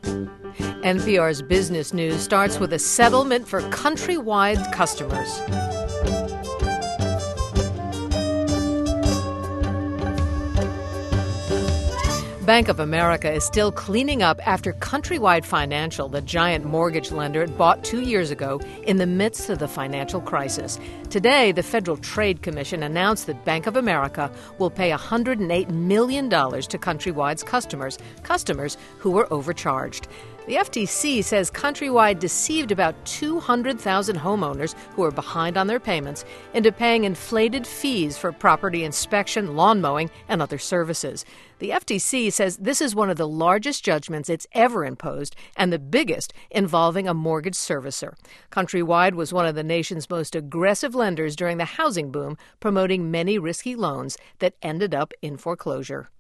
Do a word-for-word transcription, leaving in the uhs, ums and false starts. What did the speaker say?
N P R's Business News starts with a settlement for Countrywide customers. Bank of America is still cleaning up after Countrywide Financial, the giant mortgage lender it bought two years ago in the midst of the financial crisis. Today, the Federal Trade Commission announced that Bank of America will pay one hundred eight million dollars to Countrywide's customers, customers who were overcharged. The F T C says Countrywide deceived about two hundred thousand homeowners who are behind on their payments into paying inflated fees for property inspection, lawn mowing, and other services. The F T C says this is one of the largest judgments it's ever imposed and the biggest involving a mortgage servicer. Countrywide was one of the nation's most aggressive lenders during the housing boom, promoting many risky loans that ended up in foreclosure.